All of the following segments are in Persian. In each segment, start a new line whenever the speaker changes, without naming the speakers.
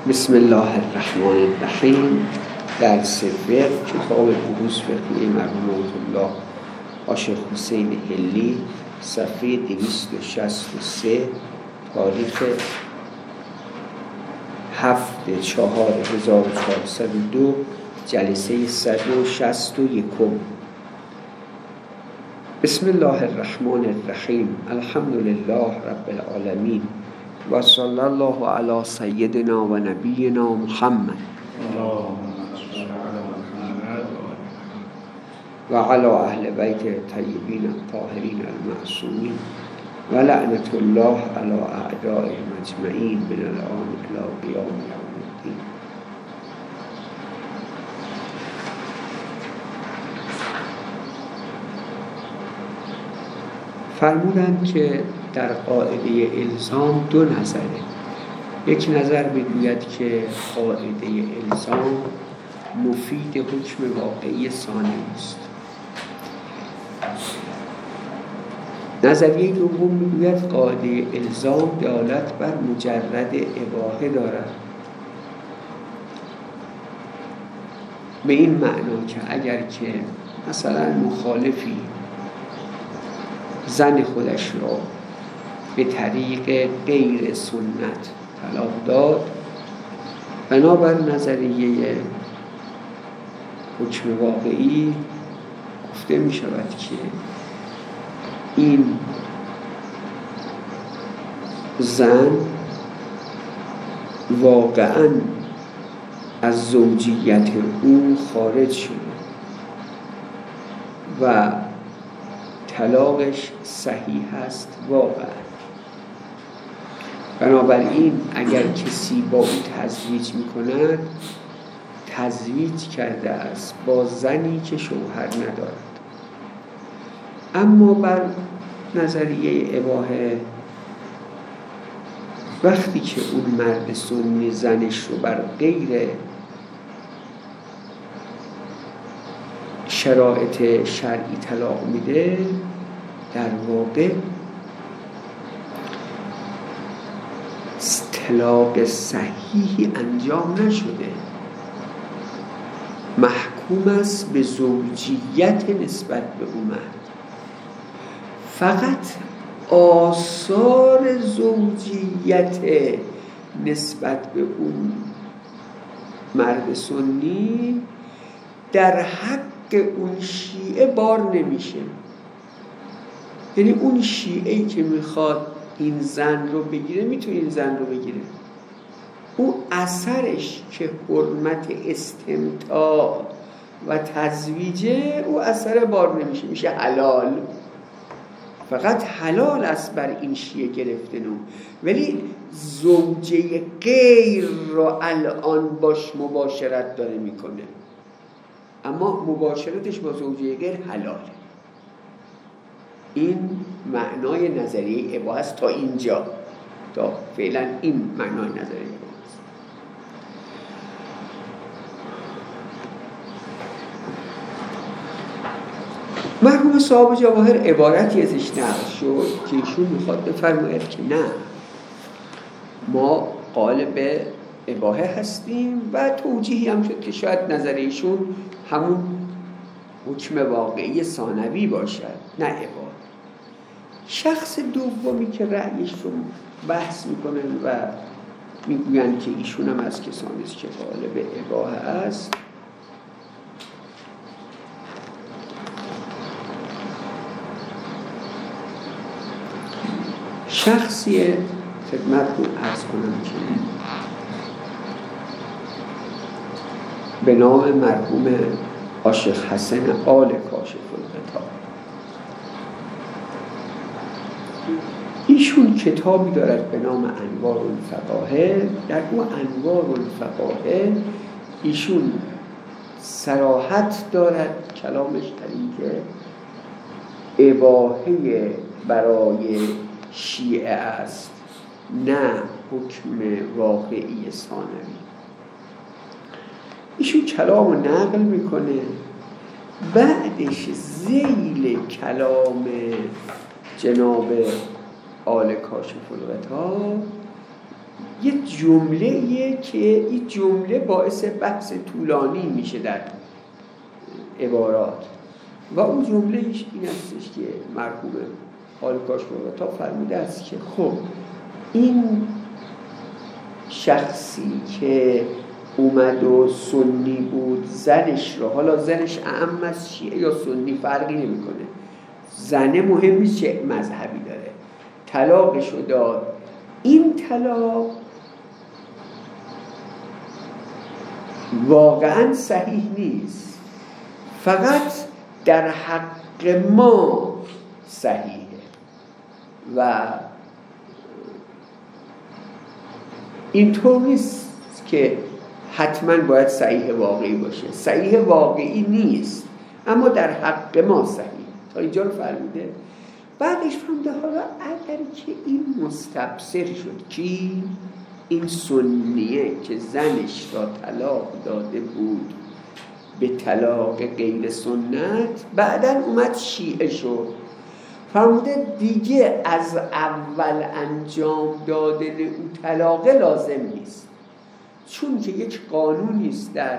بسم الله الرحمن الرحیم. درس فقه، کتاب بحوث فقهی مرحوم الله آشق حسین حلی، صفحه 263، تاریخ 7/4/1402، جلسه 161. بسم الله الرحمن الرحیم. الحمد لله رب العالمین و صلی الله علی سیدنا و نبینا محمد و علی اهل بیت طیبین الطاهرین المعصومین و لعنت الله علی اعدائهم اجمعین من الآن الی قیام یوم الدین. فرمودند که در قاعده الزام دو نظره. یک نظر میگوید که قاعده الزام مفید حکم واقعی ثانی است. نظریه دوم میگوید قاعده الزام دلالت بر مجرد اباحه دارد، به این معنا که اگر که مثلا مخالفی زن خودش را به طریق غیر سنت طلاق داد، بنابر نظریه حکم واقعی گفته می شود که این زن واقعاً از زوجیت او خارج شده و طلاقش صحیح است واقعا. بنابراین اگر کسی با او تزویج میکند، تزویج کرده است با زنی که شوهر ندارد. اما بر نظریه اباحه، وقتی که اون مرد سنی زنش رو بر غیر شرایط شرعی طلاق میده، در واقع طلاق صحیحی انجام نشده، محکوم است به زوجیت نسبت به اون مرد. فقط آثار زوجیت نسبت به اون مرد سنی در حق اون شیعه بار نمیشه. یعنی اون شیعه‌ای که میخواد این زن رو بگیره میتونه این زن رو بگیره، اون اثرش که حرمت استمتاع و تزویجه، او اثر بار نمیشه، میشه حلال. فقط حلال است بر این شیعه گرفتن اون، ولی زوجه غیر رو الان باش مباشرت داره میکنه، اما مباشرتش با زوجه غیر حلاله. این معنای نظریه اباحه است. تا اینجا، تا فعلا این معنای نظریه اباحه است. مرحوم صاحب جواهر عبارتی ازش نقل شد که ایشون میخواد بفرماید که نه، ما قالب اباحه هستیم و توجیهی هم شد که شاید نظریشون همون حکم واقعی ثانوی باشد، نه اباحه. شخص دومی که رأیشون بحث میکنن و میگوین که ایشون هم از کسانی است که قالب اباحه است، شخصی خدمتتون عرض کنم که به نام مرحوم آشق حسن آل کاشف الغطا. ایشون کتابی دارد به نام انوار الفقاهه. در اون انوار الفقاهه ایشون صراحت دارد، کلامش در که اباحه برای شیعه است، نه حکم واقعی ثانوی. ایشون کلام رو نقل میکنه، بعدش ذیل کلام جناب آل کاشف الغطا یه جمله‌ایه که این جمله باعث بحث طولانی میشه در عبارات و اون جمله ایش این هستش که مرحوم خالقاش تا فرموده است که خب این شخصی که اومد و سنی بود زنش رو، حالا زنش اعم از شیعه یا سنی فرقی نمیکنه، زنه مهم نیست چه مذهبی داره، طلاقش رو داد. این طلاق واقعا صحیح نیست، فقط در حق ما صحیحه و اینطور نیست که حتما باید صحیح واقعی باشه. صحیح واقعی نیست اما در حق ما صحیح. تا اینجا رو فرموده. بعدش فرموده حالا اگر که این مستبصر شد کی؟ این سنیه که زنش را طلاق داده بود به طلاق غیر سنت، بعداً اومد شیعه شد، فرموده دیگه از اول انجام دادن اون طلاق لازم نیست، چون که یک قانونی است در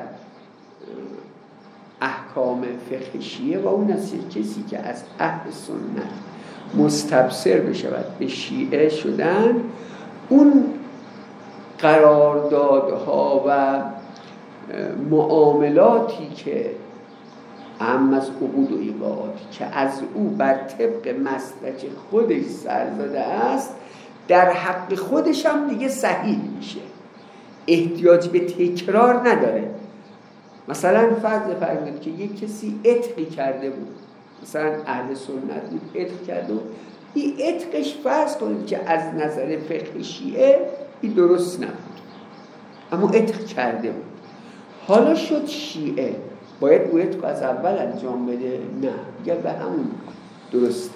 احکام فقه شیعه و اون است کسی که از اهل سنت مستبصر بشود به شیعه شدن، اون قراردادها و معاملاتی که هم از عقود و ایقاعاتی که از او بر طبق مسلک خودش سر زده است در حق خودش هم دیگه صحیح میشه، احتیاج به تکرار نداره. مثلا فرض فرمایید که یک کسی عتقی کرده بود، مثلا اهل سنت بود، عتق کرده بود، این عتقش فرض کنید که از نظر فقه شیعه این درست نبود اما عتق کرده بود، حالا شد شیعه، باید او عتق از اول انجام بده؟ نه، یا به همون درسته،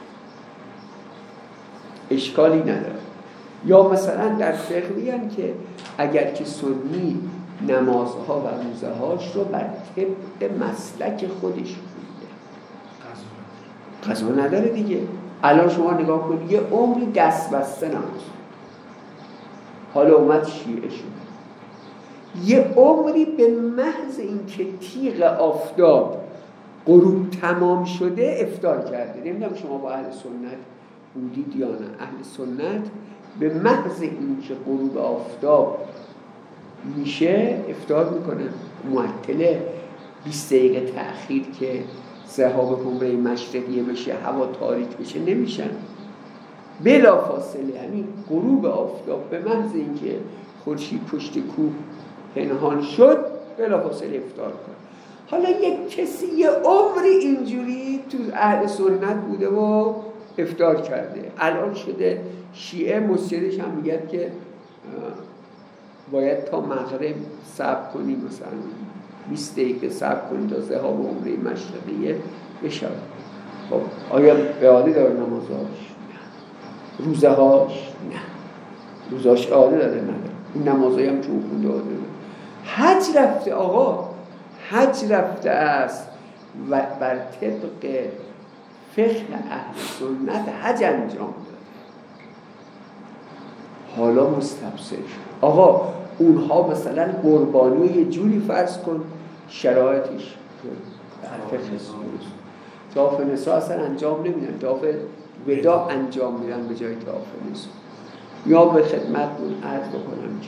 اشکالی نداره. یا مثلا در فقه میگن که اگر که سنی نمازها و روزهاش رو بر طبق مسلک خودش خونده، قضا نداره دیگه. الان شما نگاه کنید یه عمری دست بسته نماز، حالا اومد شیعه شد، یه عمری به محض اینکه تیغ آفتاب غروب تمام شده افطار کرده. نمیدونم شما با اهل سنت بودید یا نه. اهل سنت به محض اینکه غروب آفتاب میشه افطار میکنه، معطله 20 دقیقه تأخیر که ذهاب قمره مشرقیه بشه، هوا تاریک بشه نمیشن، بلا فاصله همین غروب آفتاب به محض اینکه خورشید پشت کوه پنهان شد بلا فاصله افطار کن. حالا یک کسی یه عمری اینجوری تو اهل سنت بوده و افطار کرده، الان شده شیعه، مسجدش هم میگه که باید تا مغرب صبر کنی، مثلا 20 دقیقه صبر کنی تا ذهاب عمره مشرقیه بشه. خب آیا اعاده داره نمازهاش؟ نه. روزهاش؟ نه. روزهاش اعاده داره؟ نداره. این نمازهایی هم چون خونده اعاده داره. حج رفته آقا، حج رفته است و بر طبق فقه اهل سنت حج انجام داده، حالا مستبصر شد. آقا اونها مثلا قربانی یه جوری فرض کن شرایطش طواف نساء اصلا انجام نمیدن، طواف وداع انجام میدن به جای طواف نساء. یا به خدمتتون عرض بکنم که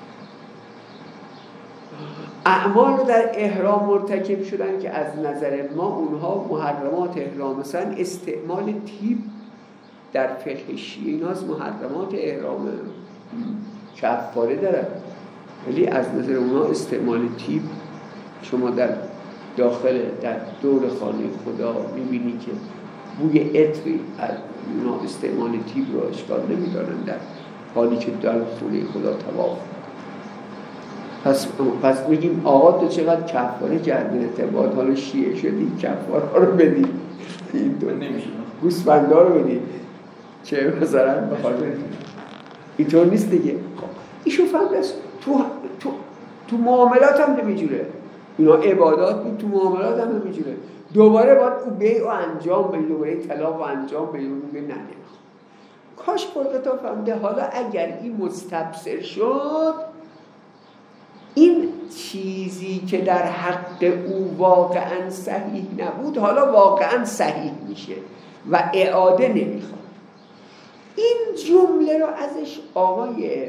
اعمال رو در احرام مرتکب شدن که از نظر ما اونها محرمات احرام، مثلا استعمال تیب در فقه شیعه ایناست محرمات احرام کفاره دارن، ولی از نظر اونها استعمال تیب، شما در داخل در دور خانه خدا میبینی که بوی عطری از اونا استعمال تیب رو اشکال نمیدارن در حالی که در خانه خدا طواف. پس میگیم آقا تو چقدر کفاره کردی ارتباط، حالا شیعه شدی کفاره ها رو بدی، این دو نمیشه گوسفندا رو بدی چه مثلا بخواد اینطور نیست دیگه. ایشو فهمت تو معاملات هم نمیجوره، اینا عبادات بود، تو معاملات هم نمیجوره. دوباره باید او بیع و انجام بدی، دوباره طلاق و انجام بدی، میگه نه کاش خودتا فهمده. حالا اگر این مستبصر شد، این چیزی که در حق او واقعا صحیح نبود حالا واقعا صحیح میشه و اعاده نمیخواد. این جمله رو ازش آقای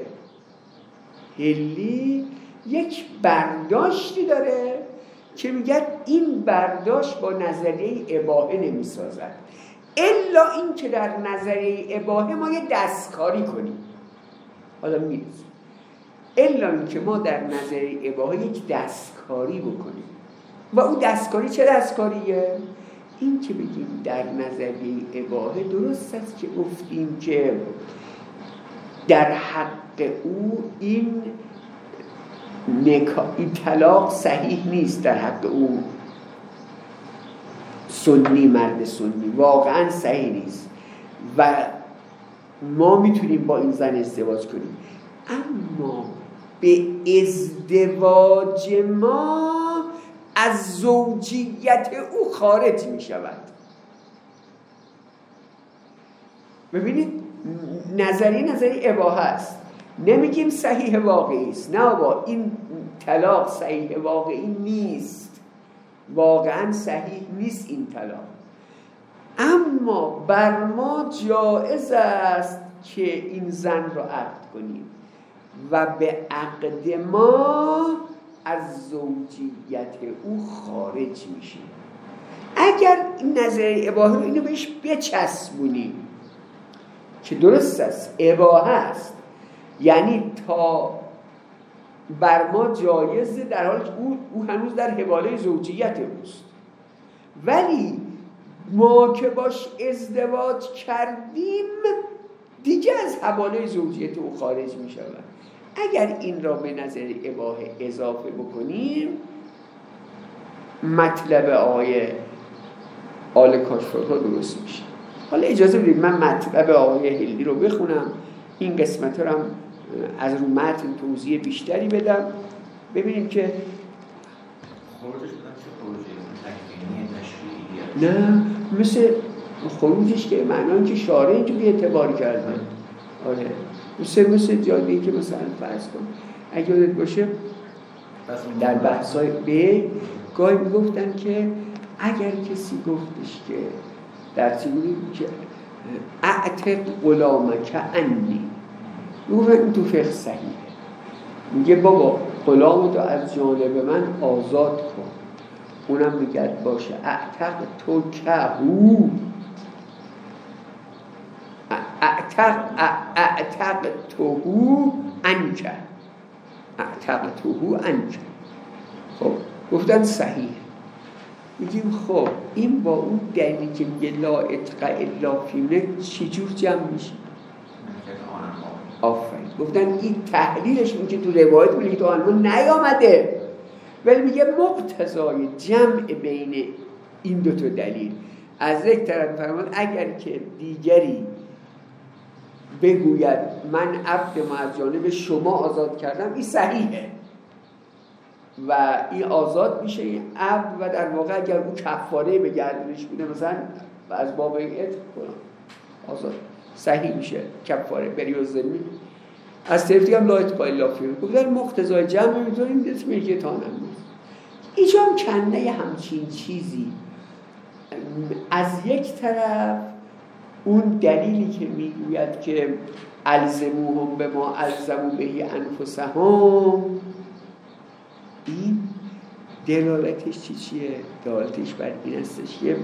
هلی یک برداشتی داره که میگه این برداشت با نظریه اباحه نمیسازد، الا این که در نظریه اباحه ما یه دستکاری کنیم. حالا میرسیم الا این که ما در نظریه اباحه یک دستکاری بکنیم. و اون دستکاری چه دستکاریه؟ این که بگیم در نظریه اباحه درست است که گفتیم که در حق او این طلاق صحیح نیست، در حق او سنی، مرد سنی واقعا صحیح نیست و ما میتونیم با این زن ازدواج کنیم، اما به ازدواج ما از زوجیت او خارج میشود. ببینید نظریه اباحه است، نمیگیم صحیح واقعی است، نه با این طلاق صحیح واقعی نیست، واقعا صحیح نیست این طلاق، اما بر ما جایز است که این زن رو عقد کنیم و به عقد ما از زوجیت او خارج میشیم. اگر این نظریه اباحه رو اینو بهش بچسبونیم که درست است اباحه است، یعنی تا بر ما جایزه در حالی که او هنوز در حواله زوجیت اوست، ولی ما که باش ازدواج کردیم دیگه از حواله زوجیت او خارج می شود. اگر این را به نظر اباحه اضافه بکنیم، مطلب آقای آل کاشف‌ها درست میشه. حالا اجازه بدید من مطلب آقای هلی رو بخونم، این قسمت رو هم از رو متن توضیح بیشتری بدم، ببینیم که
خروجش بدم چه خروجی تکوینی تشریعی؟
نه مثل خروجش که معنی که شارع اینجوری اعتبار کردن. آره مثل جایی که مثلا فرض کن اگه یادت باشه در بحثای به گاهی میگفتن که اگر کسی گفتش که در چیزی که اعتق غلامک عنی، میگفتن این تو فقه صحیحه، میگه بابا غلامتو از جانب من آزاد کن، اونم میگه باشه اعتق تو که هو اعتق توهو انکه، اعتق توهو انکه. خب گفتن صحیح. میگیم خب این با اون دلیلی که میگه لا اتقا الا فیمنه چجور جمع میشه؟ آفرین. گفتن این تحلیلش میگه تو روایت میگه تو آنمان نیامده، ولی میگه مقتضای جمع بین این دوتا دلیل از یک طرف فرمان اگر که دیگری بگوید من عبد ما از جانب شما آزاد کردم، این صحیحه و این آزاد میشه این عبد، و در واقع اگر اون کفاره به گردنش بوده مثلا از باب این عتق کنم آزاد صحیح میشه کفاره بریو ظلمی. از طرفی هم لا اتقا الا فیه بگذار مقتضای جمع میدونیم دست میگه تا نمید ایجا هم کنده همچین چیزی. از یک طرف اون دلیلی که میگوید که الزموهم به ما الزمو بهی انفسهم، این دلالتش چیه؟ دلالتش بر این استش که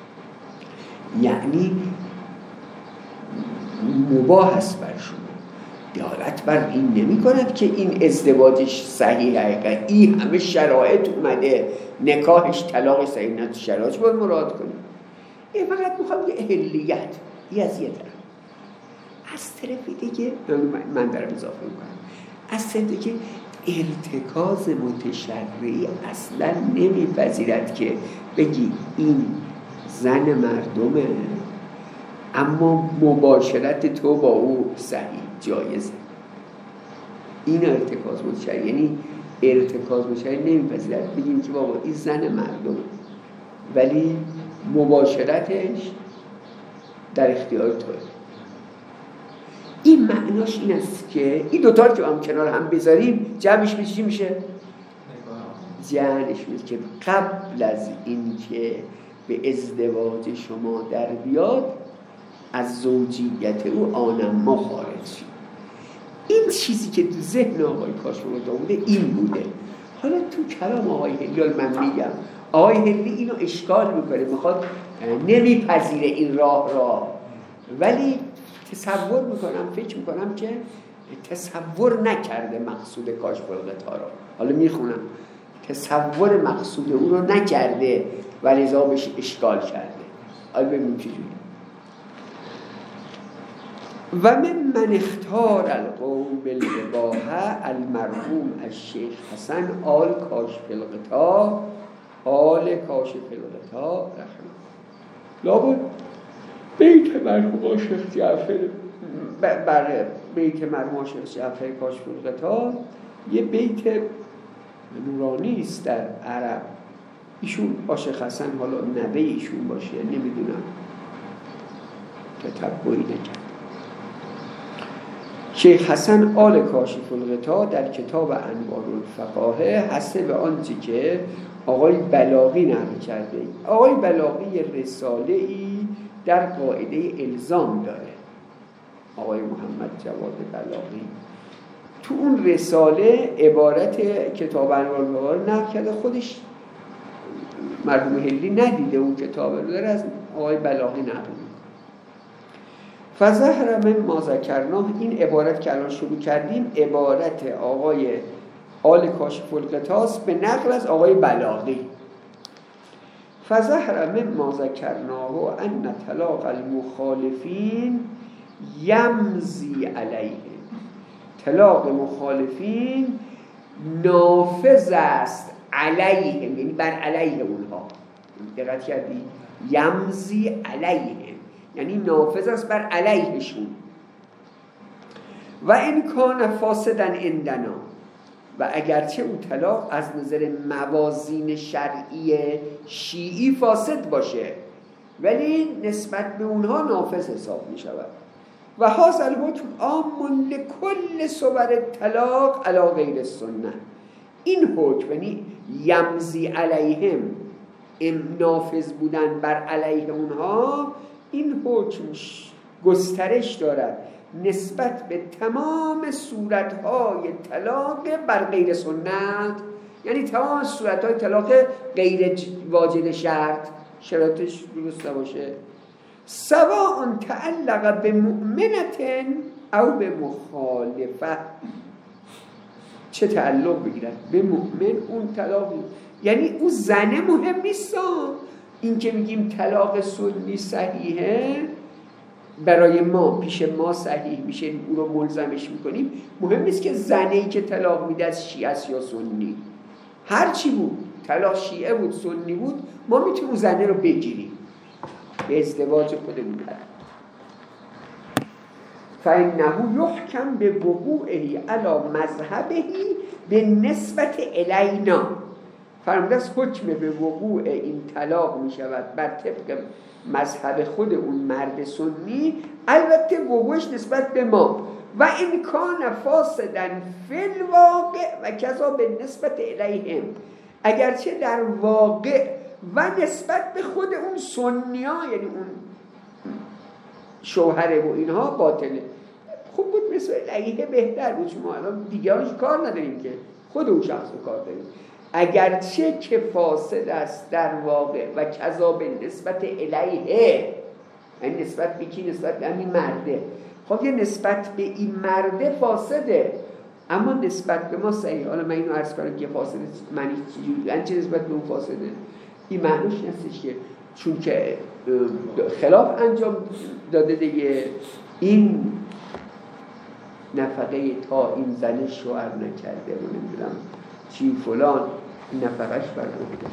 یعنی مباح است بر شما، دلالت بر این نمی کند که این ازدواجش صحیحه، این همه شرایط اومده نکاحش طلاق صحیح نه، شرایط باید مراد کنیم. این فقط میخوام یه اهلیت ای از یه طرف، از طرف دیگه من دارم اضافه میکنم، از طرف دیگه ارتکاز متشرعی اصلا نمیپذیرد که بگی این زن مردمه اما مباشرت تو با او صحیح جایزه. این ارتکاز متشرعی، یعنی ارتکاز متشرعی نمیپذیرد بگیم که بابا این زن مردمه ولی مباشرتش در اختیار توه. این معناش این است که این دوتا رو که هم کنار هم بذاریم جمعش میشه چی میشه؟ جمعش میشه که قبل از اینکه به ازدواج شما در بیاد از زوجیت او آنما خارج شد. این چیزی که تو ذهن آقای کاشف‌الغطا بوده این بوده. حالا تو کلام آقای هلی من میگم آقای هلی اینو اشکال میکنه، میخواد نمیپذیره این راه را، ولی تصور میکنم فکر میکنم که تصور نکرده مقصود کاشف‌الغطا را. حالا میخونم تصور مقصود او رو نکرده و لذا بهش اشکال کرده. حالا ببینیم چجوری. و من اختار القوم بالاباحه المرحوم الشیخ حسن آل کاشف‌الغطا رحمه لابد بیت مرحوم شیخ جعفر برای بیت مرحوم شیخ جعفر کاشف‌الغطا یه بیت نورانی است در عرب. ایشون شیخ حسن حالا نوه ایشون باشه نمیدونم، تتبعی نکرد. شیخ حسن آل کاشف‌الغطا در کتاب انوار الفقاهه هسته به آنچه که آقای بلاغی نقل کرده. آقای بلاغی رساله ای در قاعده الزام داره، آقای محمد جواد بلاغی تو اون رساله عبارت کتاب انوار الفقاهه نقل کرده. خودش مرحوم هلی ندیده اون کتاب رو، داره از آقای بلاغی نقل. فظهر من ما ذکرناه، این عبارت که الان شروع کردیم عبارت آقای آل کاشف‌الغطا به نقل از آقای بلاغی. فظهر من ما ذکرناه ان طلاق المخالفین یمضی علیه، طلاق مخالفین نافذ است علیهم، یعنی بر علیه اونها. دقت کردی؟ یمضی علیهم یعنی نافذ است بر علیهشون. و این کان فاسدن عندنا، و اگرچه اون طلاق از نظر موازین شرعی شیعی فاسد باشه ولی نسبت به اونها نافذ حساب می شود. و هذا الحکم عام لکل صور طلاق علی غیر السنه، این حکم یعنی یمضی علیهم نافذ بودن بر علیه اونها، این حکم گسترش دارد نسبت به تمام صورتهای طلاق بر غیر سنت، یعنی تمام صورتهای طلاق غیر واجد شرط، شرطش درست نباشه، سواء تعلق به مؤمنة او به مخالفه، چه تعلق بگیرد به مؤمن اون طلاق، یعنی اون زنه مهم نیست. این که میگیم طلاق سنی صحیحه برای ما، پیش ما صحیح میشه، اون رو ملزمش میکنیم، مهم نیست که زنه‌ای که طلاق میده از شیعه است یا سنی، هر چی بود، طلاق شیعه بود سنی بود، ما میتونیم زنه رو بگیریم به ازدواج خودمون. فإنه یحکم به وقوعه علی مذهبه به نسبت الینا، فرموده است حکم به وقوع این طلاق می شود بر طبق مذهب خود اون مرد سنی، البته وقوعش نسبت به ما. و این کان فاسدن فی الواقع و کذا به نسبت الیهم، اگرچه در واقع و نسبت به خود اون سنی ها، یعنی اون شوهره و اینها باطله. خوب بود مثل الیه بهتر بود، چون ما الان دیگرانش کار نداریم که خود اون شخص رو کار داریم. اگرچه که فاسد است در واقع و کذا به نسبت الیه، یعنی نسبت به کی؟ نسبت به همین مرده. خب یه نسبت به این مرده فاسده، اما نسبت به ما صحیح. حالا من اینو عرض کنم که فاسده معنی چجوری، یعنی چه نسبت به اون فاسده؟ این معنیش نیستش که چون که خلاف انجام داده دیگه، این نفقه تا این زن شوهر نکرده و نمیدونم چی فلان، این نفقهش بر عهده‌اش،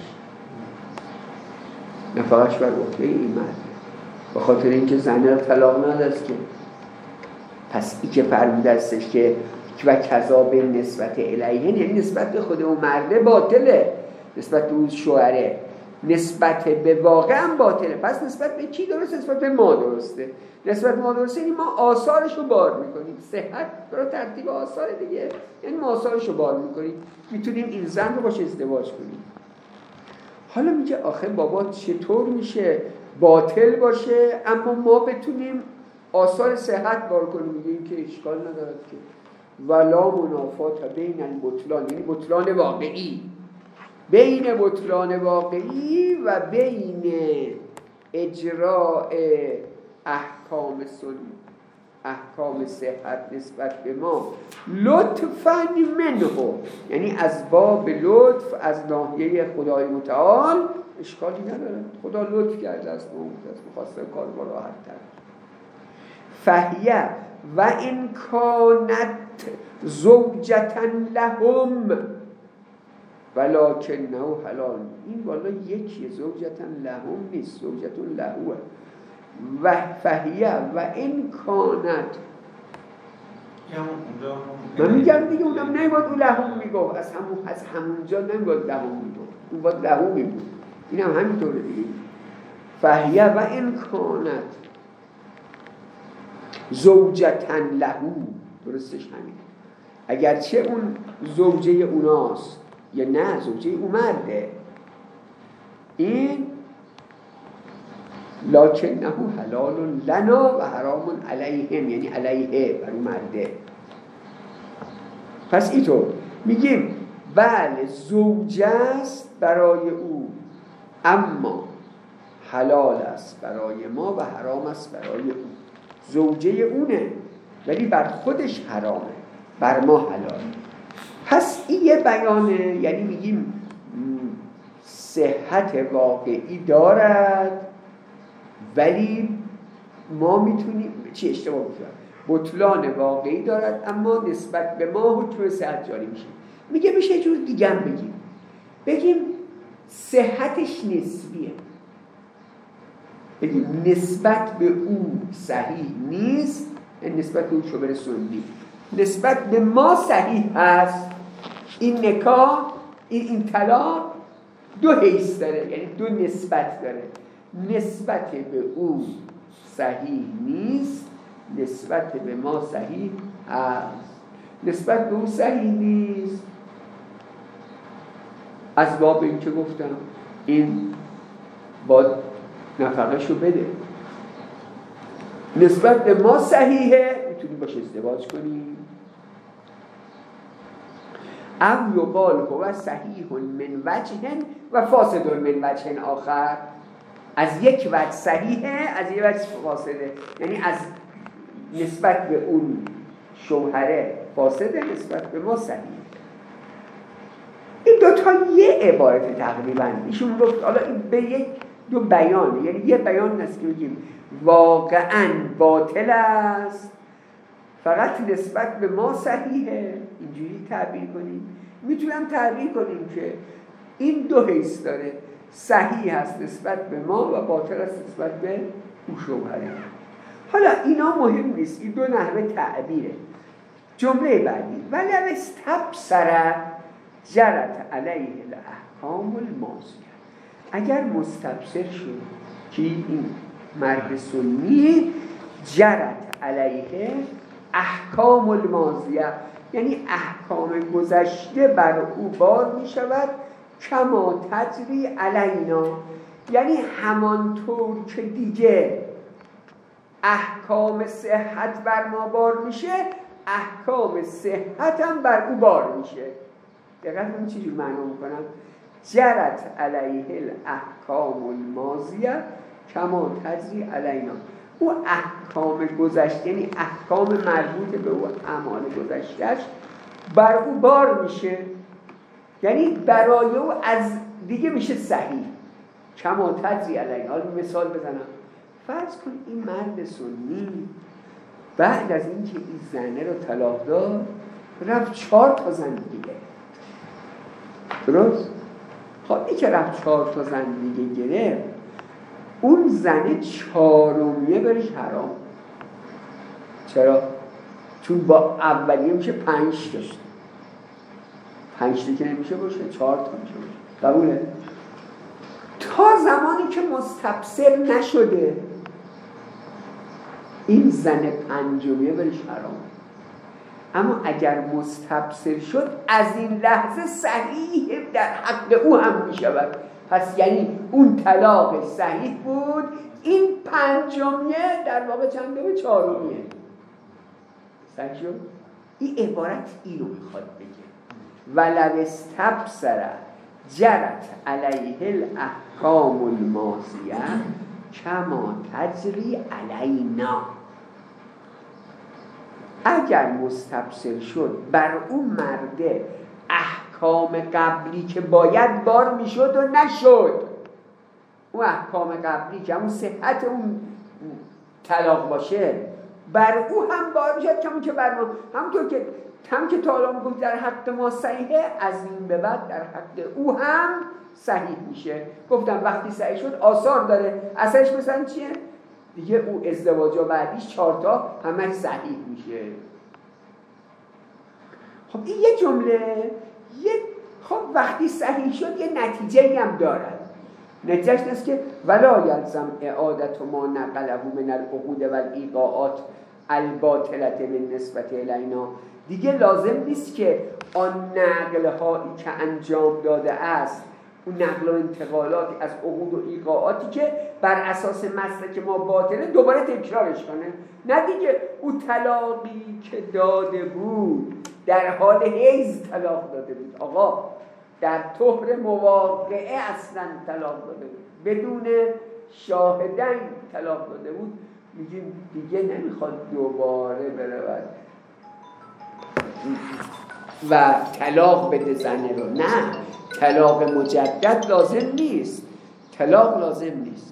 نفقهش بر عهده این مرد، به خاطر اینکه زنه رو طلاق نداست که. پس این که فرموده استش که و کذا به نسبت الیه، یعنی نسبت به خود اون مرده باطله، نسبت به اون شوهره. نسبت به واقع هم باطله. پس نسبت به کی درسته؟ نسبت به ما درسته. نسبت به ما درسته یعنی ما آثارش رو بار میکنیم. صحت برای ترتیب آثار دیگه، یعنی ما آثارش رو بار میکنیم. میتونیم این زن رو باشه ازدواج کنیم. حالا میگه آخه بابا چطور میشه باطل باشه اما ما بتونیم آثار صحت بار کنیم؟ میگه این که اشکال ندارد که ولا منافات بین البطلان، یعنی بطلان واقعی، بین بطلان واقعی و بین اجراء احکام سنی، احکام صحت نسبت به ما لطفاً منه، یعنی از باب لطف از ناحیه خدای متعال اشکالی نداره. خدا لطف کرده است به اون کس، می‌خواسته کار با راحت تر. فهیه و ان کانت زوجة لهم ولکنه حلال. این والا یکیه، زوجة لهم نیست، زوجة لهوه. و فهیه و ان کانت، من میگم دیگه اونم نمیباد اون لهم میگو، از همونجا نمیباد لهم میگو، اون باید لهم میگو. این هم همینطوره دیگه. فهیه و ان کانت زوجة لهو، درستش همین. اگرچه اون زوجه اوناست یا نه زوجه اون مرده، این لکنه حلال لنا و حرام علیهم، یعنی علیه بر اون مرده. پس اینطور میگیم بله زوجه است برای او اما حلال است برای ما و حرام است برای او. زوجه اونه ولی بر خودش حرامه، بر ما حلاله. پس این یه بیانه، یعنی میگیم صحت واقعی دارد ولی ما میتونیم چی اشتباه بکنیم، بطلان واقعی دارد اما نسبت به ما حکم صحت جاری میشه. میگه میشه یه جور دیگه هم بگیم صحتش نسبیه، بگیم نسبت به او صحیح نیست، نسبت به او شبه سنی، نسبت به ما صحیح هست. این نکاح، این طلاق دو حیث داره، یعنی دو نسبت داره. نسبت به او صحیح نیست، نسبت به ما صحیح هست. نسبت به او صحیح نیست از باب این که گفتم این با نفقهشو بده. نسبت به ما صحیحه، میتونیم باشه ازدواج کنیم. ام یقال هو صحیح من وجه و فاسد من وجه آخر. از یک وجه صحیحه، از یک وجه فاسده، یعنی از نسبت به اون شوهره فاسده، نسبت به ما صحیحه. این دوتا یه عبارت تقریبا ایشون گفت. حالا این به یک دو بیانه، یعنی یه بیان هست که بگیم واقعا باطل است فقط نسبت به ما صحیحه، اینجوری تعبیر کنیم. میتونم تعبیر کنیم که این دو حیث داره، صحیح هست نسبت به ما و باطل است نسبت به اون شوهره. حالا اینا مهم نیست، این دو نحوه تعبیره. جمله بعدی ولی استبصر جرت علیه الاحکام الماضیه. اگر مستبصر شد که این مرد سنی جرت علیه احکام الماضیه، یعنی احکام گذشته بر او بار می شود کما تجری علینا، یعنی همانطور که دیگه احکام صحت بر ما بار میشه احکام صحت هم بر او بار میشه. دقیقا من چیزی معنا میکنم؟ جرت علیه الاحکام الماضیه کما تجری علینا. او احکام گذشته یعنی احکام مربوط به او اعمال گذشتهش بر او بار میشه، یعنی برای او از دیگه میشه صحیح. کما تجری علینا. حالا مثال بزنم. فرض کن این مرد سنی بعد از اینکه این زنه رو طلاق داد رفت 4 تا زن دیگه. درست؟ خب این که رفت 4 تا زن دیگه گرفت، اون زنه 4میه برش حرام. چرا؟ چون با اولیه میشه 5 داشت. 5 تا که نمیشه باشه 4 تا میشه باشه. قبوله؟ تا زمانی که مستبصر نشده این زن پنجمیه برش حرام. اما اگر مستبصر شد از این لحظه صحیح در حق او هم می شود. پس یعنی اون طلاق صحیح بود، این پنجمیه در واقع چنده به چهارمیه. صحیح شد؟ این عبارت اینو میخواد بگه ولو استبصر جرت علیه الاحکام الماضیه کما تجری علینا. اگر مستبصر شد بر اون مرده احکام قبلی که باید بار میشد و نشد، اون احکام قبلی که همون صحت اون طلاق باشه بر او هم بار میشد کمون که بر ما همونطور که تا الان گفت در حق ما صحیحه، از این به بعد در حق او هم صحیح میشه. گفتم وقتی صحیح شد آثار داره، اثرش مثلا چیه؟ دیگه او ازدواج و بعدیش 4 تا همش صحیح میشه. خب این یه جمله خب وقتی صحیح شد یه نتیجه‌ای هم دارد. نتیجهش است که ولا یلزم اعادت ما نقله من العقود و الایقاعات الباطلة بالنسبة الینا. دیگه لازم نیست که آن نقل‌هایی که انجام داده است، اون نقل و انتقالات از عقود و ایقاعاتی که بر اساس مسلک ما باطله دوباره تکرارش کنه. نه دیگه او طلاقی که داده بود در حال حیض طلاق داده بود، آقا در طهر مواقعه اصلا طلاق داده بود، بدون شاهدین طلاق داده بود، میگیم دیگه نمیخواد دوباره برود و طلاق بده زنه رو. نه، طلاق مجدد لازم نیست، طلاق لازم نیست.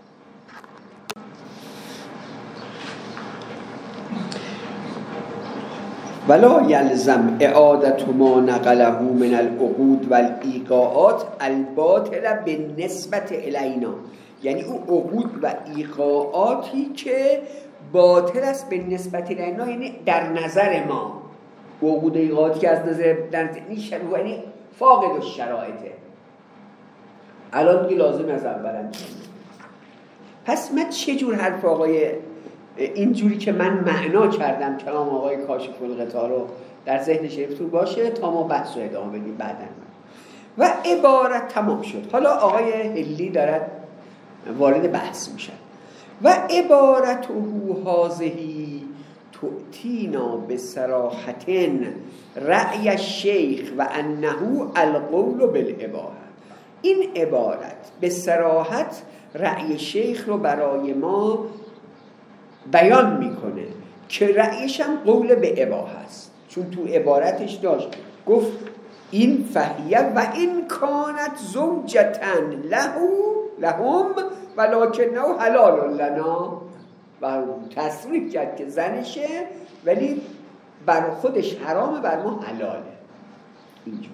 ولا یلزم اعادت ما نقله من العقود و الایقاعات الباطله بالنسبه الینا. یعنی اون عقود و ایقاعاتی که باطل است به نسبت الینا، یعنی در نظر ما عقود و ایقاعاتی که از نظر یعنی فاقد الشرایطه، الان دیگه لازم از اول انجام. پس من چه جور حرف آقای اینجوری که من معنا کردم کلام آقای کاشف الغطا رو در ذهن شریفتون باشه تا ما بحث رو ادامه بدیم بعداً. و عبارت تمام شد. حالا آقای هلی دارد وارد بحث میشه. و عبارته هازهی تؤتینا بصراحت رأی الشیخ و انه القول بالعبارت. این عبارت به صراحت رأی شیخ رو برای ما بیان میکنه که رأیش هم قول به اباحه است، چون تو عبارتش داشت گفت این فهیه و این کانت زوجتن لهم ولکنه حلال لنا، و تصریح کرد که زنشه ولی بر خودش حرامه، بر ما حلاله. اینجور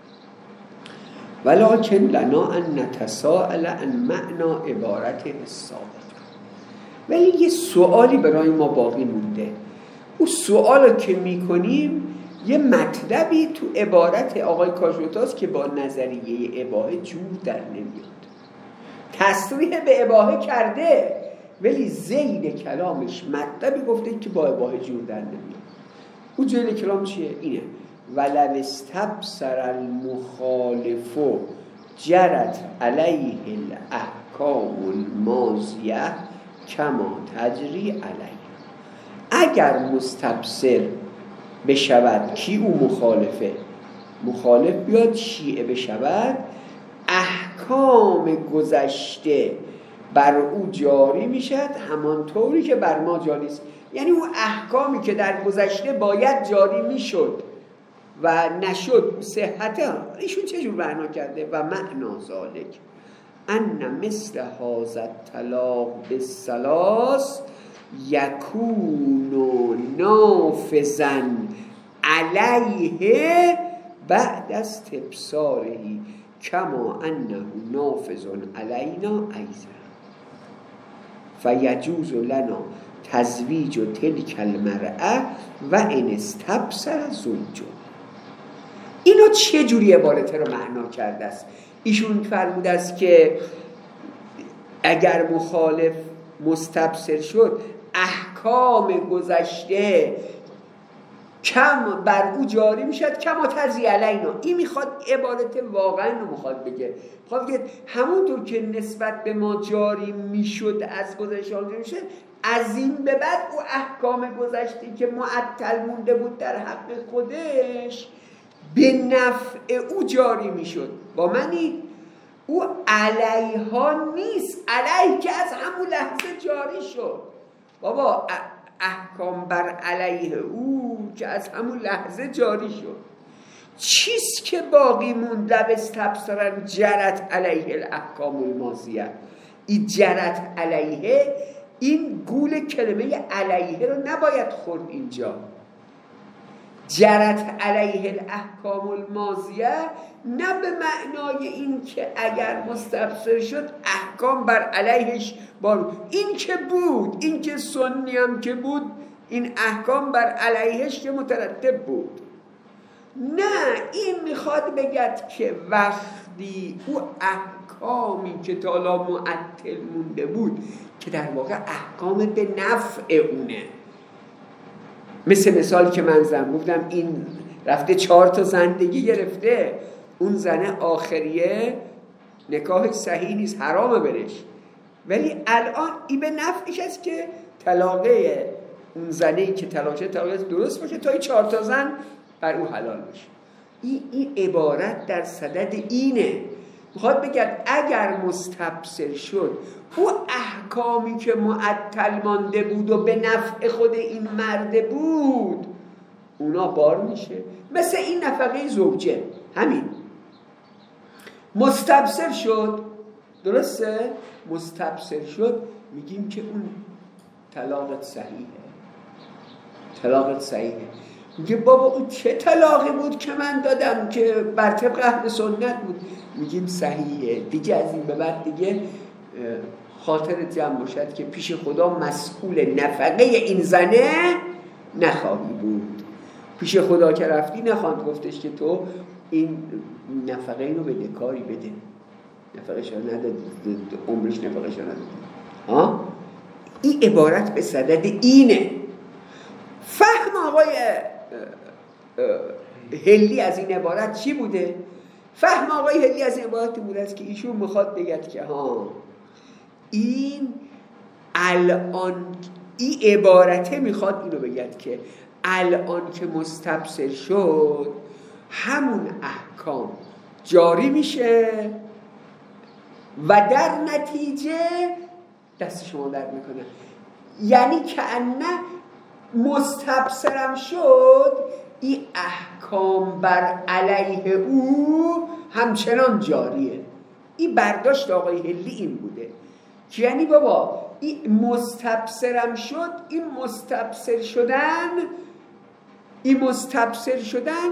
ولکن لنا ان نتساءل عن معنا عبارت السابق. ولی یه سوالی برای ما باقی مونده. اون سوال که میکنیم یه مطلبی تو عبارت آقای کاشوتاست که با نظریه اباحه جور در نمیاد. تصریح به اباحه کرده ولی زید کلامش مطلبی گفته که با اباحه جور در نمیاد. اون زید کلام چیه؟ اینه ولو استبصر المخالف جرت علیه الاحکام الماضیه کما تجری علیه. اگر مستبصر بشود کی او مخالفه، مخالف بیاد شیعه بشود، احکام گذشته بر او جاری میشد همانطوری که بر ما جاری است. یعنی اون احکامی که در گذشته باید جاری میشد و نشد صحته، ایشون چجور معنا کرده؟ و معنا ذالک ان مثل هذا الطلاق بالثلاث یکون نافذا علیه بعد از استبصاره کما انه نافذ علینا ایضا فیجوز لنا تزویج تلک المرأة و ان استبصر زوجها. اینو چه جوری عبارت رو معنا کرده است؟ ایشون فرموده است که اگر مخالف مستبصر شد احکام گذشته کم بر او جاری میشد کما تزی علینا. این میخواد عبارت واقعا رو میخواد بگه، میخواد بگه همونطور که نسبت به ما جاری میشد از گذشته میشه، از این به بعد او احکام گذشته که معطل مونده بود در حق خودش به نفع او جاری میشد. با منی او علیها نیست، علیه که از همون لحظه جاری شد. بابا احکام بر علیه او که از همون لحظه جاری شد. چیست که باقی موند؟ لو استبصرن جرت علیه الاحکام الماضیه. این جرت علیه، این گول کلمه علیه رو نباید خورد اینجا. جرت علیه الاحکام الماضیه نه به معنای این که اگر مستبصر شد احکام بر علیهش بارو، این که بود، این که سنی هم که بود، این احکام بر علیهش که مترتب بود. نه، این میخواد بگد که وقتی او احکامی که تا حالا معطل مونده بود که در واقع احکام به نفع اونه، مثال که من زن گفتم این رفته 4 تا زندگی گرفته، اون زنه آخریه نکاح صحیح نیست، حرامه برش، ولی الان این به نفعش است که طلاقه اون زنه‌ای که طلاق شده طلاق درست باشه تا این 4 تا زن بر او حلال بشه. این عبارت در صدد اینه، میخواد بگه اگر مستبصر شد او احکامی که معطل مانده بود و به نفع خود این مرد بود اونا بار میشه. مثل این نفقه زوجه، همین مستبصر شد، درسته؟ مستبصر شد میگیم که اون طلاقت صحیحه. میگه بابا اون چه طلاقی بود که من دادم که بر طبق اهل سنت بود؟ میگیم صحیحه. دیگه از این به بعد دیگه خاطر جمع باشد که پیش خدا مسئول نفقه این زنه نخواهی بود. پیش خدا که رفتی نخواهد گفتش که تو این نفقه اینو بده، کاری بده، نفقه شو نداد، عمرش نفقه شو نداد. این عبارت به صدد اینه. فهم آقای هلی از این عبارت چی بوده؟ فهم آقای هلی از این عبارت بوده است که ایشون میخواد بگد که این الان این عبارته میخواد اینو بگد که الان که مستبصر شد همون احکام جاری میشه و در نتیجه دست شما درد میکنه. یعنی که انه مستبصرم شد این احکام بر علیه او همچنان جاریه. این برداشت آقای هلی این بوده که یعنی بابا این مستبصرم شد، این مستبصر شدن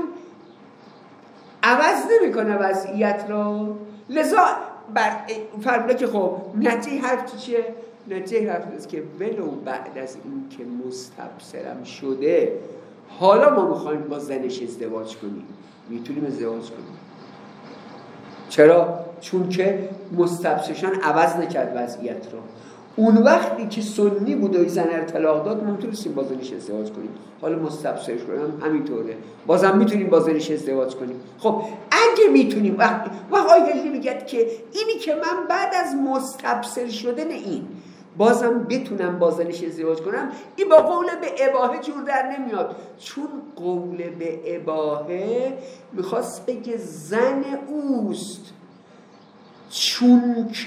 عوض نمیکنه وضعیت رو. لذا فرموده که خب نتیجه حرف چیه؟ نتیجه حرف است که ولو بعد از این که مستبصرم شده حالا ما میخوایم با زنش ازدواج کنیم، میتونیم ازدواج کنیم. چرا؟ چون که مستبصرشان عوض نکرد وضعیت رو. اون وقتی که سنی بود و زن رو طلاق داد ما میتونستیم با زنش ازدواج کنیم، حالا مستبصر شدن همینطوره، بازم میتونیم با زنش ازدواج کنیم. خب اگه میتونیم آقای هلی میگه که اینی که من بعد از مستبصر شدن این بازم بتونم با زنش ازدواج کنم، این با قول به اباحه جور در نمیاد. چون قول به اباحه میخواست بگه زن اوست، چون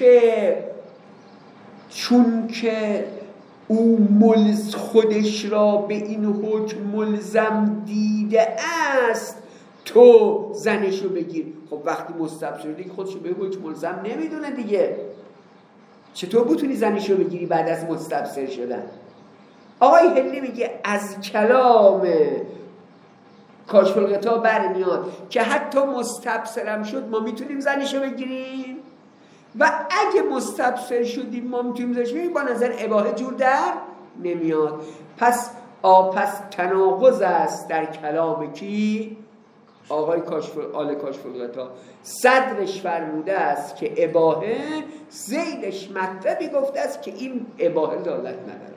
که او خودش را به این حکم ملزم دیده است تو زنشو بگیر. خب وقتی مستبصر دیگه خودشو به حکم ملزم نمیدونه دیگه، چطور بتونی زنشو بگیری بعد از مستبصر شدن؟ آقای هلی میگه از کلام کاشف الغطا برمیاد که حتی مستبصرم شد ما میتونیم زنشو بگیریم و اگه مستبصر شدیم ما میتونیم زنشو بگیریم، با نظر اباحه جور در نمیاد. پس تناقض است در کلام کی؟ آقای آل کاشف الغطا صدرش فرموده است که اباحه، زیدش مطلبی گفته است که این اباحه دالت نداره،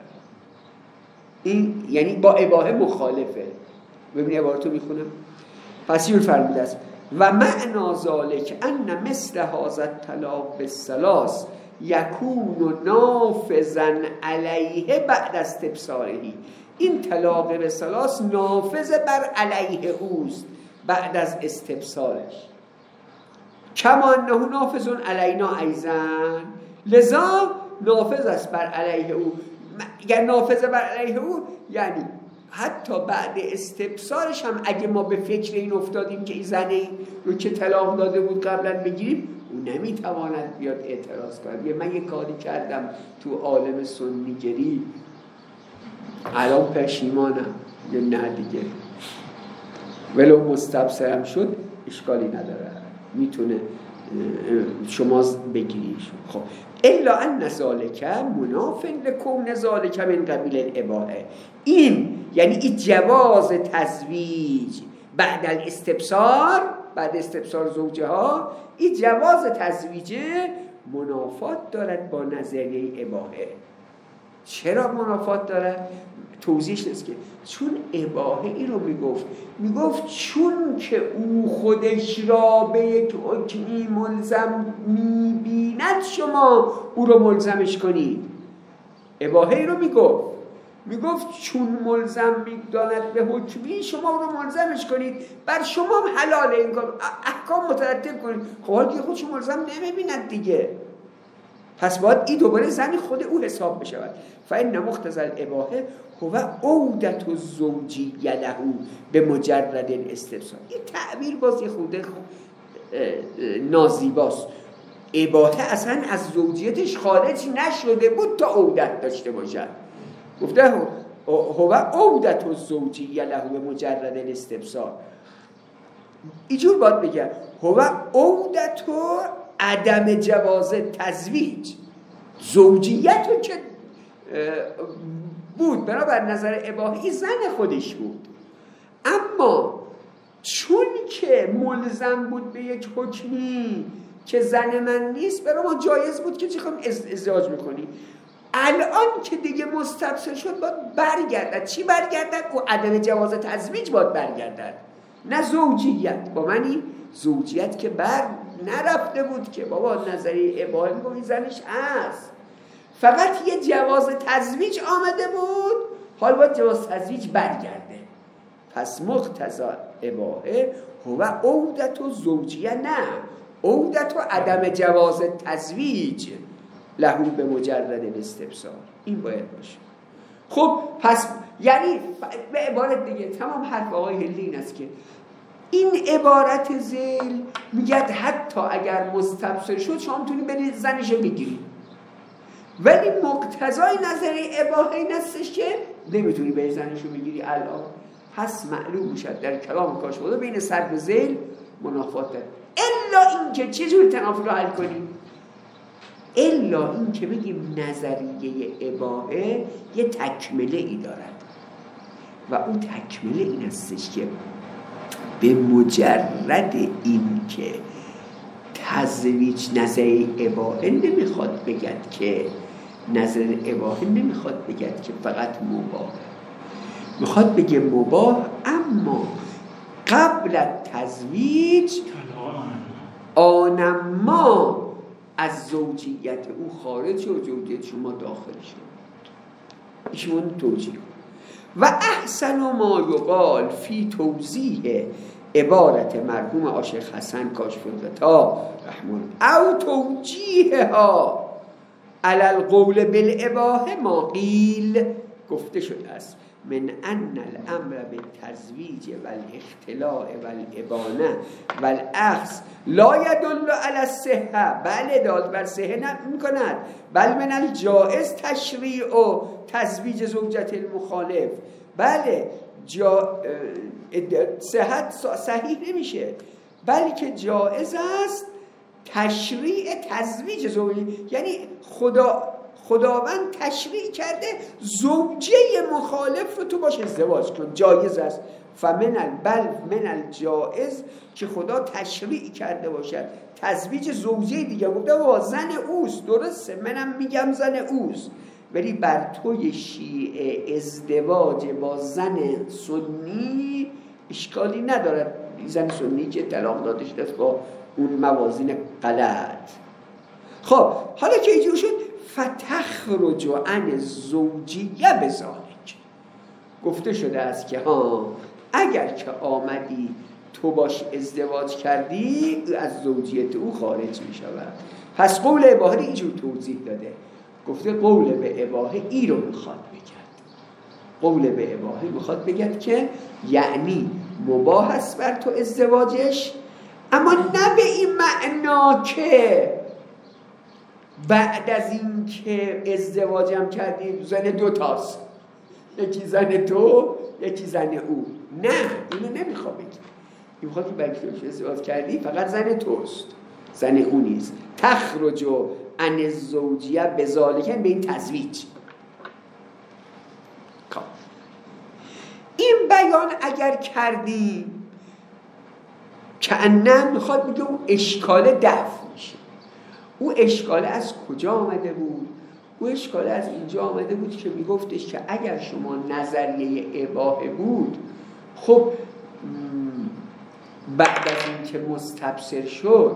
این یعنی با اباحه مخالفه. ببین عبارتو میخونم. پس یون فرموده است و معنا ذالک ان مثل هذا الطلاق بالثلاث یکون نافذا علیه بعد استبصاره. این طلاق به ثلاث نافذ بر علیه اوست بعد از استبصارش. کما انه نافذ علینا ایضا، لذا نافذ است بر علیه او. اگر نافذ بر علیه او یعنی حتی بعد استبصارش هم اگه ما به فکر این افتادیم که این زنی رو که طلاق داده بود قبلا بگیریم، او نمیتواند بیاد اعتراض کنه. من یه کاری کردم تو عالم سنیگری الان پشیمانم، یا نه دیگه ولو مستبصرم شد اشکالی نداره، میتونه شما بگیریش. خب الا ان ذالک مناف لکون ذالک من قبیل الاباحه. این یعنی این جواز تزویج بعد الاستبصار، بعد استبصار زوجه ها، این جواز تزویج منافات دارد با نظریه اباحه. چرا منافات دارد؟ توضیحش نیست که چون اباحه ای رو میگفت چون که او خودش را به یک حکمی ملزم میبیند شما او رو ملزمش کنید. اباحه ای رو میگفت چون ملزم میداند به حکمی شما او رو ملزمش کنید، بر شما حلاله این کار، احکام مترتب کنید. خب حالا که خودش ملزم نمیبیند دیگه، پس باید این دوباره زن خود او حساب بشود. فإن مقتضى الاباحه هو عودة الزوجیه له به مجرد الاستبصار. این تعبیر باز یه خورده نازیباست. اباحه اصلا از زوجیتش خارج نشده بود تا عودت داشته باشد. گفته هو عودة الزوجیه له به مجرد الاستبصار. اینجور باید بگه هو عودة عدم جواز تزویج. زوجیت رو که بود بنابر نظر اباحی زن خودش بود، اما چون که ملزم بود به یک حکمی که زن من نیست، برای ما جایز بود که چیکار ازدواج میکنی. الان که دیگه مستبصر شد باید برگردد. چی برگردد؟ او عدم جواز تزویج باید برگردد، نه زوجیت. با منی زوجیت که بر نرفته بود که بابا نظری اباحه میگه زنش هست، فقط یه جواز تزویج آمده بود، حال باید جواز تزویج برگرده. پس مقتضی اباحه هو عودت و زوجیه، نه عودت و عدم جواز تزویج لهو به مجرد الاستبصار. این باید باشه. خب پس یعنی به عبارت دیگه تمام حرف آقای هلی این است که این عبارت ذیل میگه حتی اگر مستبصر شد شما میتونی برید زنشو بگیرید، ولی مقتضای نظری اباحه این استش که نمیتونی برید زنشو بگیری الان. پس معلوم میشد در کلام کاشف الغطا بین سرد و ذیل منافات داره. الا این که چجور تنافی رو حل کنیم؟ الا این که بگیم نظریه اباحه یه تکمله ای دارد و اون تکمله این استش که به مجرد این که تزویج نظر اباحه نمیخواد بگد که نظر اباحه نمیخواد بگد که فقط مباح، میخواد بگه مباح اما قبل تزویج آنما از زوجیت او خارج و زوجیت شما داخل شد. ایشون توجیه و احسن ما یقال فی توضیح عبارت مرحوم عاشق حسن کاشف الغطا رحمه الله او توجیهها علی القول بالاباحه ما قیل، گفته شده است من ان الامر بالتزویج والاختلاء والابانه والاخذ لا يدل على الصحه، بله دال بر صحه نمی‌کند، بل من الجائز تشریع و تزویج زوجت المخالف. بله صحت صحیح نمیشه، بلکه جائز است تشریع تزویج زوجه، یعنی خداوند تشریع کرده زوجه مخالف رو تو باش ازدواج کن، جایز است. من الجائز که خدا تشریع کرده باشد تزویج زوجه دیگه. گفته با زن اوست، درسته، منم میگم زن اوست، ولی بر توی شیعه ازدواج با زن سنی اشکالی ندارد. زن سنی که طلاق داده شده با اون موازین غلط. خب حالا که اینجور شد فتخرج عن زوجیه بذالک، گفته شده است که اگر که آمدی تو باش ازدواج کردی از زوجیت او خارج می شود. پس قول اباحه اینجور توضیح داده، گفته قول به اباحه ای رو میخواد بگد. قول به اباحه میخواد بگد که یعنی مباح است بر تو ازدواجش، اما نه به این معنا که بعد از این که ازدواجم کردی زن دوتاست، یکی زن تو یکی زن او. نه، اینو نمیخواد بگی. این میخواد که برای که ازدواج کردی فقط زن توست، زن او نیست. تخرج عن الزوجیه بذالک، به این تزویج. این بیان اگر کردی که انم میخواد میگه اون اشکال دفع میشه. او اشکال از کجا آمده بود؟ او اشکال از اینجا آمده بود که میگفتش که اگر شما نظریه اباحه بود، خب بعد از این که مستبصر شد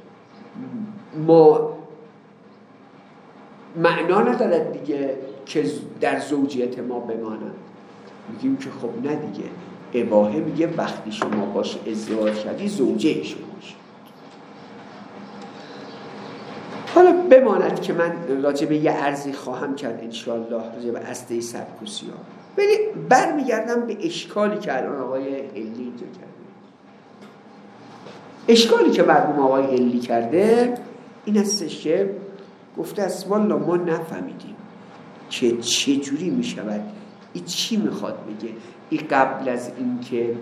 ما معنا ندارد دیگه که در زوجیت ما بمانند. میگیم که خب نه دیگه، اباحه میگه وقتی شما باش ازدواج کردی زوجه شما شد. حالا بماند که من راجع به یه عرضی خواهم کرد انشاءالله راجع به اسطه سبکوسی ها، ولی برمیگردم به اشکالی که الان آقای هلی اینجا کرده. اشکالی که مرحوم آقای هلی کرده این هستش که گفته است والا ما نفهمیدیم که چجوری میشود، این چی میخواد بگه، این قبل از این که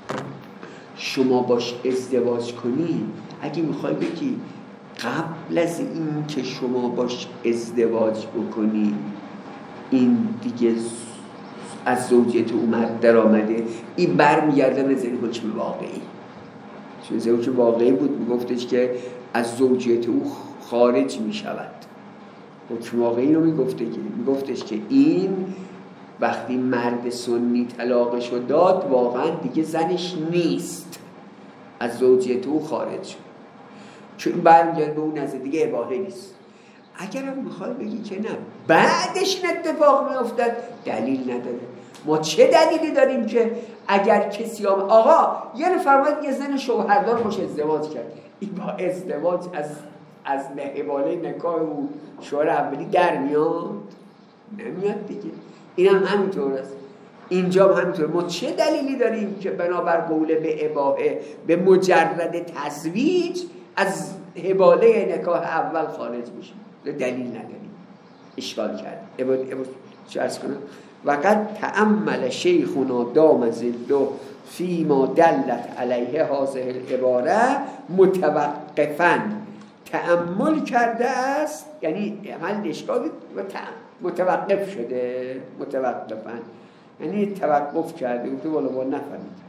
شما باش ازدواج کنی، اگه میخوای بگی قبل از این که شما باش ازدواج بکنی این دیگه از زوجیت اومد در آمده، این برمیگرده به زن حکم واقعی. چون زن حکم واقعی بود میگفتش که از زوجیت او خارج میشود. حکم واقعی رو میگفتش که این وقتی مرد سنی طلاقشو داد واقعا دیگه زنش نیست، از زوجیت او خارج شد، چون برمیگرده به اون نزد دیگه اباحه نیست. اگرم میخوای بگی که نه بعدش این اتفاق میافتد، دلیل نداره. ما چه دلیلی داریم که اگر کسی آقا یه نفر یه زن شوهردار باشه ازدواج کرد، این با ازدواج از حواله نکاح او شوهر اولی در میاد؟ نمیاد دیگه. این هم همینطور است، اینجا هم همینطور. ما چه دلیلی داریم که بنابر قول به اباحه به مجرد تزویج از حواله نکاح اول خارج بشیم؟ دلیل نداریم. اشکال کرد. چه ارز کنم؟ وقد تأمل شیخنا دام ظله فیما دلت علیه هذه العباره متوقفاً، تأمل کرده است، یعنی عمل اشکال متوقف شده، متوقفاً یعنی توقف کرده. گفته والا ما نفهمیدیم.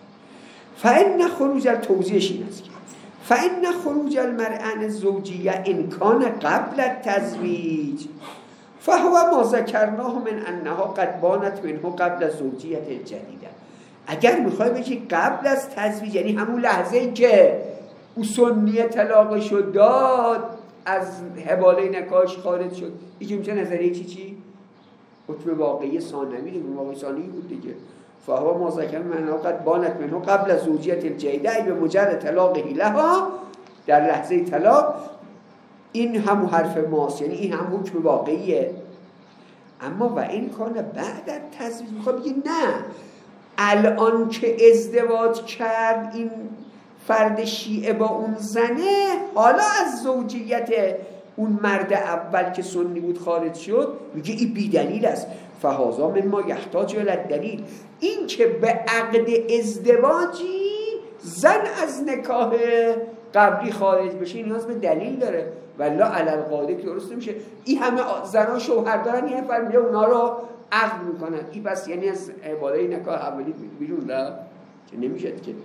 فإن خروج التوضیحش این است که فإن خروج المرء عن الزوجیه ان کان قبل التزویج فهو ما ذکرناه من انها قد بانت منه قبل زوجیت الجدیده. اگر میخوای بگی قبل از تزویج یعنی همون لحظه‌ای که او سنیه طلاقشو داد از حواله نکاحش خارج شد، یکی میشه نظریه چی؟ حکم واقعی ثانوی، حکم واقعی ثانوی بود دیگه. فهو ما ذکرناه من انها قد بانت منه قبل زوجیت الجدیده، ای به مجرد طلاقه لها، در لحظه طلاق. این هم حرف ماست، یعنی این هم حکم واقعیه. اما و این کانه بعد از تزویج میخواد بگی نه، الان که ازدواج کرد این فرد شیعه با اون زنه، حالا از زوجیت اون مرد اول که سنی بود خارج شد، میگه این بی دلیل است. فهذا من ما یحتاج الی الدلیل. این که به عقد ازدواجی زن از نکاح قبلی خارج بشه نیاز به دلیل داره، ولی علی القاعده درست نمیشه. این همه زنا شوهر دارن، یه نفر میگه اونا رو عقد میکنن. این پس یعنی از عباده نکاح اولی بیرون رفت که نمیشد که.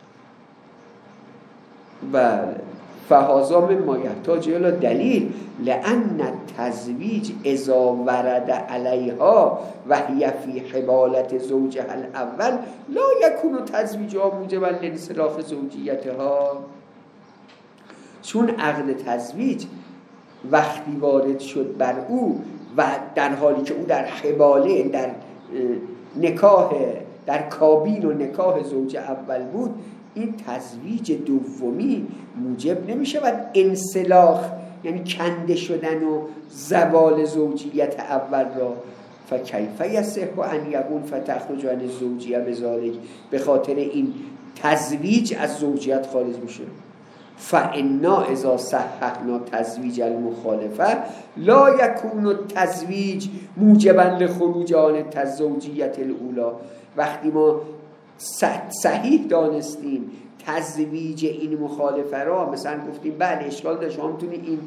بله فهذا مما یحتاج الی دلیل لأن التزویج اذا ورد علیها و هی فی حبالة زوجها الاول لا یکون تزویجها موجبا لانصراف زوجیتها. چون عقد تزویج وقتی وارد شد بر او و در حالی که او در حباله، در نکاح، در کابین و نکاح زوج اول بود، این تزویج دومی موجب نمی شود انسلاخ، یعنی کنده شدن و زوال زوجیت اول را. فکیف یصح ان یقول فتخرج عن الزوجیه بذلک، به خاطر این تزویج از زوجیت خارج میشه. فانا اذا صححنا تزویج المخالفه لا یکون التزویج موجبا لخروج عن الزوجیت الاولى. وقتی ما صحیح دانستیم تزویج این مخالفه را، مثلا گفتیم بله اشکال داره، شما میتونی این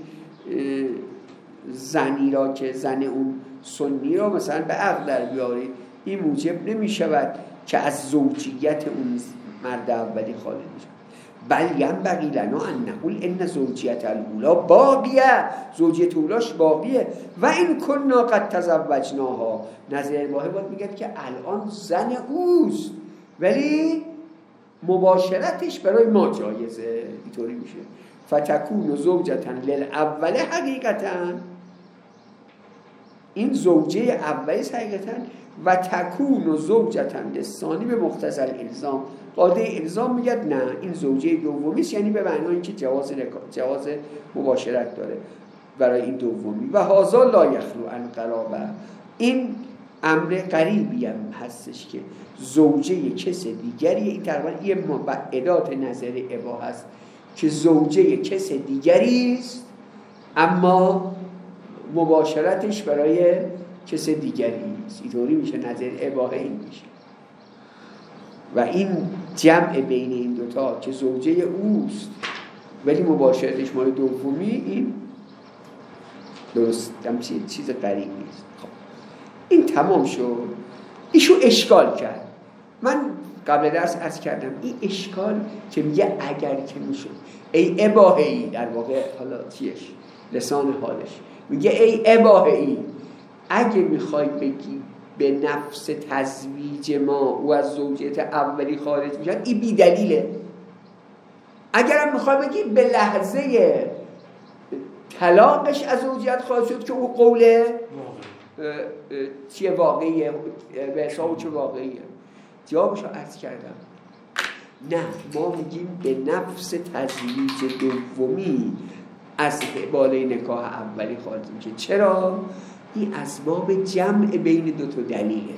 زنی را که زن اون سنی را مثلا به عقد در بیارید، این موجب نمی شود که از زوجیت اون مرد اولی خارج میشه. بل ینبغی لنا ان نقول ان زوجیت الاولی باقیه، زوجیت اولاش باقیه و این کنا قد تزوجناها. نظر واحد باید میگه که الان زن اوست ولی مباشرتش برای ما جایزه، اینطوری میشه. فتکون زوجتا للاول حقیقتا، این زوجه اولی حقیقتا، و تکون زوجتا للثانی به مقتضی الالزام. قاعده الزام میگه نه این زوجه دومیست، یعنی به معنای اینکه جواز مباشرت داره برای این دومی. و هذا لا یخلو عن قرابه، این امر قریبی هم هستش که زوجه کس دیگری، این تقریبا یه مبعدات نظر اباحه هست که زوجه کس دیگری است اما مباشرتش برای کس دیگری است. اینطوری میشه نظر اباحه این میشه. و این جمع بین این دوتا که زوجه اوست ولی مباشرتش مال دومی، این درست همچین چیز غریب نیست. خب این تمام شد. ایشو اشکال کرد. من قبل درس عرض کردم این اشکال که میگه اگر که میشد، ای اباحه‌ای، در واقع حالا چیش لسان حالش میگه ای اباحه‌ای، اگه میخوای بگی به نفس تزویج ما او از زوجیت اولی خارج میشن، این بی دلیله. اگرم میخوای بگی به لحظه طلاقش از زوجیت خارج شد که او قول چیه واقعیه، به حساب چه واقعیه، جوابشو عرض کردم. نه ما میگیم به نفس تزویج دومی از بالا نکاح اولی خارج میشه. چرا؟ این اسباب جمع بین دو تا دلیله،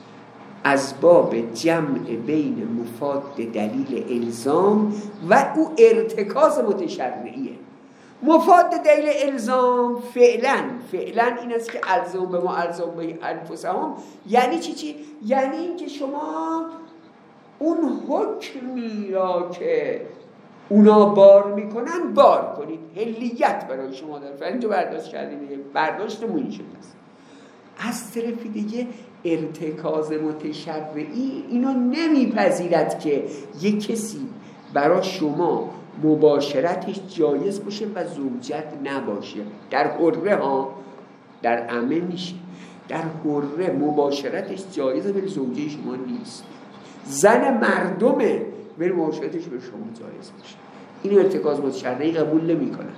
اسباب جمع بین مفاد دلیل الزام و او ارتکاز متشرعیه. مفاد دلیل الزام فعلا این است که الزام به ما الزام به انفسهم، یعنی چی؟ یعنی اینکه شما اون حکمی را که اونا بار میکنن بار کنید، حلیت برای شما در فرنجو برداشت کردید، برداشتمون شده است. از طرف دیگه ارتکاز متشرعی اینو نمیپذیرد که یک کسی برای شما مباشرتش جایز باشه و زوجت نباشه. در حره ها، در عمه نیشه، در حره مباشرتش جایزه ولی زوجه شما نیست. زن مردمه ولی مباشرتش به شما جایز باشه. این ارتکاز متشرعی قبول نمی کند.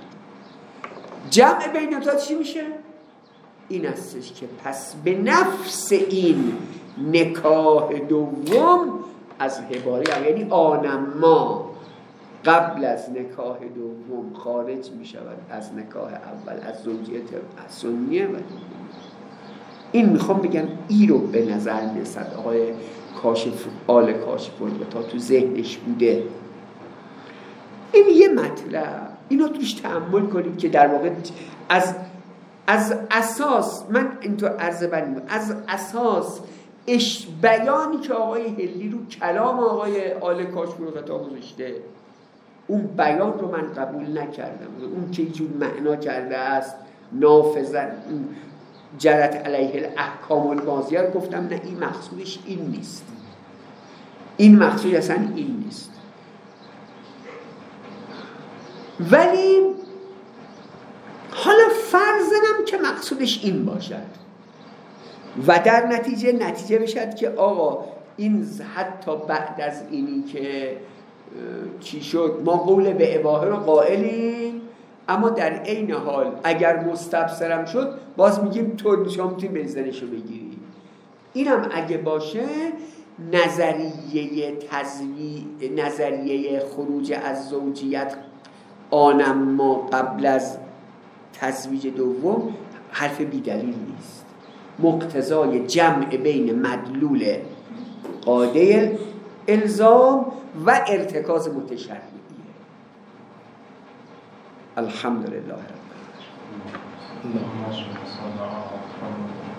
جمع بین تا چی میشه؟ این استش که پس به نفس این نکاح دوم از حباره، یعنی آنما قبل از نکاح دوم خارج می شود از نکاح اول، از زوجیت سنیه و دوم. این میخوام بگم این رو به نظر نسد آقای کاشف، آل کاشف و تا تو ذهنش بوده. این یه مطلب، اینو توش تأمل کنید که در واقع از اساس، من این تو عرض بنیم، از اساس بیانی که آقای هلی رو کلام آقای آل کاشف رو خطاب گذاشته، اون بیان رو من قبول نکردم. اون که اینجور معنا کرده است نافذن، جرت علیه الاحکام الماضیه رو گفتم نه این مقصودش این نیست، این مقصود اصلا این نیست. ولی حالا فرض زنم که مقصودش این باشد و در نتیجه بشد که آقا این حتی بعد از اینی که چی شد ما قول به اباحه رو قائلیم، اما در عین حال اگر مستبصرم شد باز میگیم تو شما میتونی بزنشو بگیری. اینم اگه باشه نظریه خروج از زوجیت آنم ما قبل از تزویج دوم حرف بیدلیل نیست، مقتضای جمع بین مدلول قاعده الزام و ارتکاز متشرعیه. الحمدلله رب العالمین.